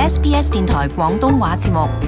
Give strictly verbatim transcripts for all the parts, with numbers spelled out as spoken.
S B S 電台廣東話節目。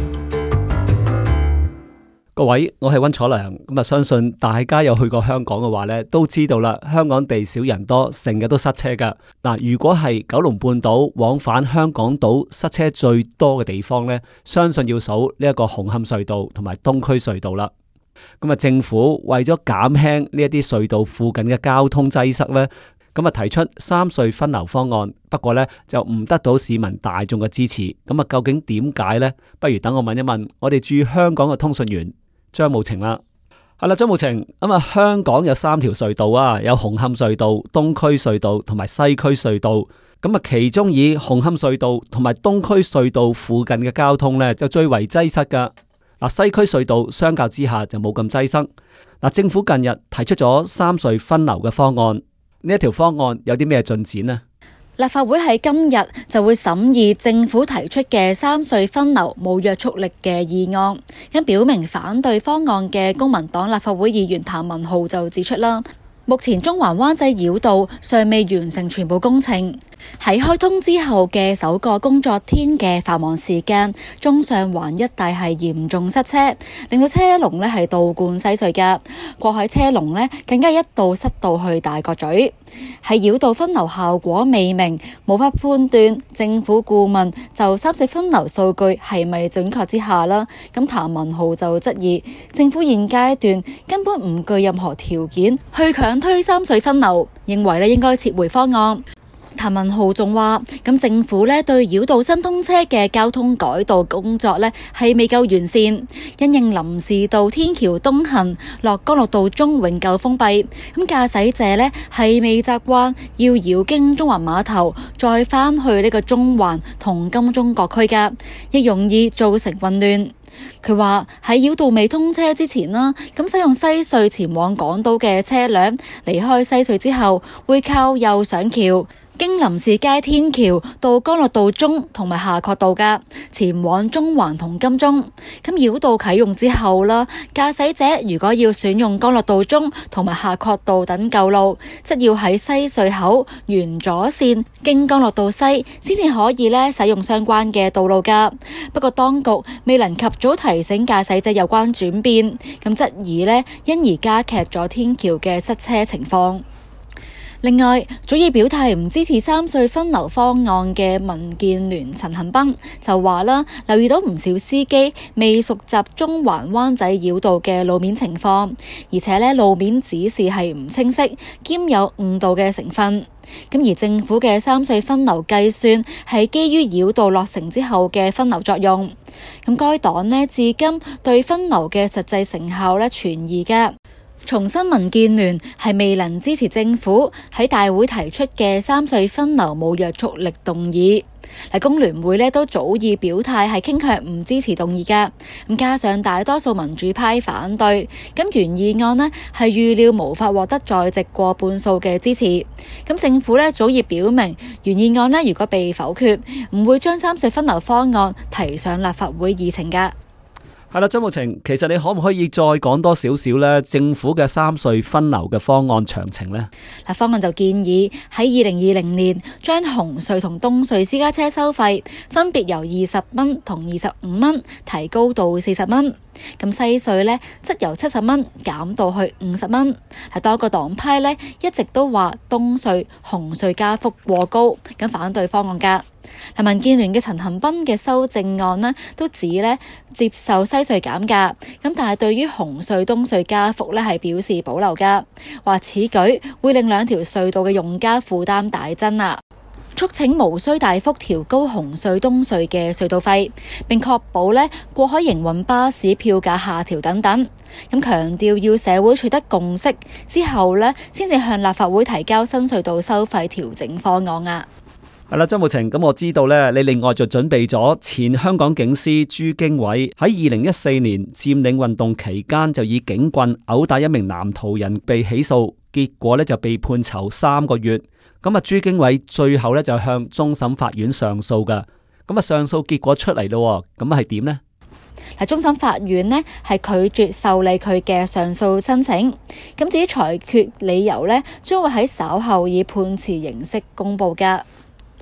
各位，我係溫楚良。咁啊，相信大家有去過香港嘅話咧，都知道啦。香港地少人多，成日都塞車噶。嗱，如果係九龍半島往返香港島塞車最多嘅地方咧，相信要數呢一個紅磡隧道同埋東區隧道啦。咁啊，政府為咗減輕呢一啲隧道附近嘅交通擠塞咧，咁啊提出三隧分流方案。不過咧就唔得到市民大眾嘅支持。咁啊，究竟點解呢？不如等我問一問我哋駐香港嘅通訊員張慕晴啦。係啦，張慕晴，咁啊，香港有三條隧道啊，有紅磡隧道、東區隧道同埋西區隧道。咁啊，其中以紅磡隧道同埋東區隧道附近嘅交通咧，就最為擠塞噶。嗱，西區隧道相較之下就冇咁擠塞。嗱，政府近日提出咗三隧分流嘅方案，呢一條方案有啲咩進展呢？ 立法會喺今日就會審議政府提出嘅三隧分流冇約束力嘅議案。咁表明反對方案嘅公民黨立法會議員譚文豪就指出啦，目前中環灣仔繞道尚未完成全部工程，喺開通之後嘅首個工作天嘅繁忙時間，中上環一帶係嚴重塞車，令到車龍呢係倒灌西隧㗎。過海車龍呢更加一度塞到去大角咀。喺繞道分流效果未明，無法判斷政府顧問就三隧分流數據係咪準確之下啦。咁譚文豪就質疑政府現階段根本唔具任何條件去強推三隧分流，認為咧應該撤回方案。譚文豪仲話，咁政府咧對繞道新通車嘅交通改道工作咧係未夠完善，因應臨時道天橋東行落干諾道中永久封閉，咁駕駛者咧係未習慣要繞經中環碼頭再返去呢個中環同金鐘各區㗎，亦容易造成混亂。佢話喺繞道未通車之前啦，咁使用西隧前往港島嘅車輛離開西隧之後，會靠右上橋，經林士街天橋到干諾道中同埋夏慤道噶，前往中環同金鐘。咁繞道啟用之後啦，駕駛者如果要選用干諾道中同埋夏慤道等舊路，則要喺西隧口沿左線經干諾道西，先至可以咧使用相關嘅道路噶。不過當局未能及早提醒駕駛者有關轉變，咁質疑咧因而加劇咗天橋嘅塞車情況。另外，早已表態唔支持三隧分流方案嘅民建聯陳恒鑌就話啦，留意到唔少司機未熟習中環灣仔繞道嘅路面情況，而且咧路面指示係唔清晰，兼有誤導嘅成分。咁而政府嘅三隧分流計算係基於繞道落成之後嘅分流作用。咁該黨呢至今對分流嘅實際成效呢存疑嘅。重申民建聯係未能支持政府喺大會提出嘅三隧分流冇約束力動議。嗱，工聯會呢都早已表態係傾向唔支持動議嘅。咁加上大多數民主派反對，咁原議案呢係預料無法獲得在席過半數嘅支持。咁政府呢早已表明，原議案呢如果被否決，唔會將三隧分流方案提上立法會議程㗎。 係啦，張慕晴，其實你可唔可以再講多少少咧？政府嘅三隧分流嘅方案詳情呢？ 嗱，方案就建議喺二零二零年將紅隧同東隧私家車收費分別由二十蚊同二十五蚊提高到四十蚊。咁西隧呢，則由七十蚊減到去五十蚊。係多個黨派呢，一直都話東隧、紅隧加幅過高，咁反對方案㗎。民建聯嘅陳恒鑌嘅修正案呢，都指呢接受西隧減價，咁但係對於紅隧、東隧加幅呢係表示保留㗎，話此舉會令兩條隧道嘅用家負擔大增啊，促請無需大幅調高紅隧、東隧嘅隧道費，並確保呢過海營運巴士票價下調等等。咁強調要社會取得共識之後呢，先至向立法會提交新隧道收費調整方案啊。 係啦，張慕晴，咁我知道咧，你另外就準備咗前香港警司朱經緯喺二零一四年佔領運動期間就以警棍毆打一名男途人被起訴，結果咧就被判囚三個月。咁啊，朱經緯最後咧就向終審法院上訴噶。咁啊，上訴結果出嚟咯，咁係點呢？ 嗱，終審法院呢係拒絕受理佢嘅上訴申請。咁至於裁決理由呢，將會喺稍後以判詞形式公佈噶。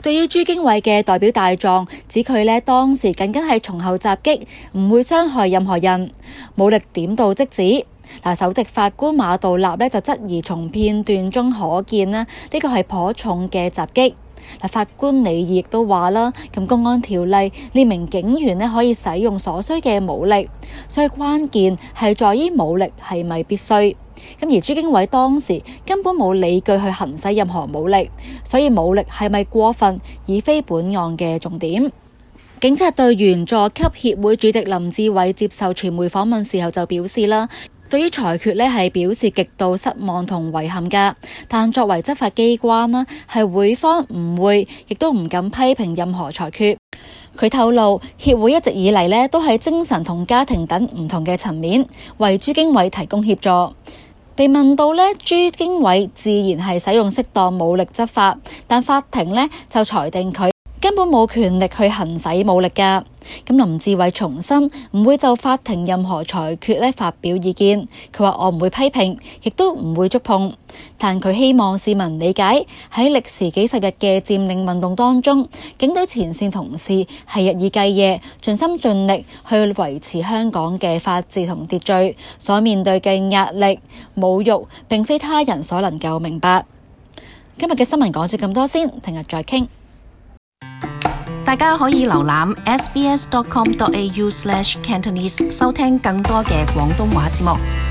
對於朱經緯嘅代表大狀，指佢呢當時僅僅係從後襲擊，唔會傷害任何人，武力點到即止。嗱，首席法官馬道立呢就質疑從片段中可見呢，呢個係頗重嘅襲擊。嗱，法官李義亦都話啦，咁公安條例列明警員呢可以使用所需嘅武力，所以關鍵係在於武力係咪必須。咁而朱經緯當時根本冇理據去行使任何武力，所以武力係咪過分，已非本案嘅重點。警察隊員佐級協會主席林志偉接受傳媒訪問時候就表示啦，對於裁決呢係表示極度失望同遺憾㗎，但作為執法機關啦，係會方唔會亦都唔敢批評任何裁決。佢透露，協會一直以嚟呢都喺精神同家庭等唔同嘅層面為朱經緯提供協助。被問到呢，朱經緯自然係使用適當武力執法，但法庭呢就裁定佢根本冇權力去行使武力㗎。咁林志偉重申唔會就法庭任何裁決咧發表意見。佢話我唔會批評，亦都唔會觸碰，但佢希望市民理解喺歷時幾十日嘅佔領運動當中，警隊前線同事係日以繼夜盡心盡力去維持香港嘅法治同秩序，所面對嘅壓力侮辱並非他人所能夠明白。今日嘅新聞講住咁多先，聽日再傾。 大家可以瀏覽 s b s dot com dot a u slash cantonese 收聽更多嘅廣東話節目。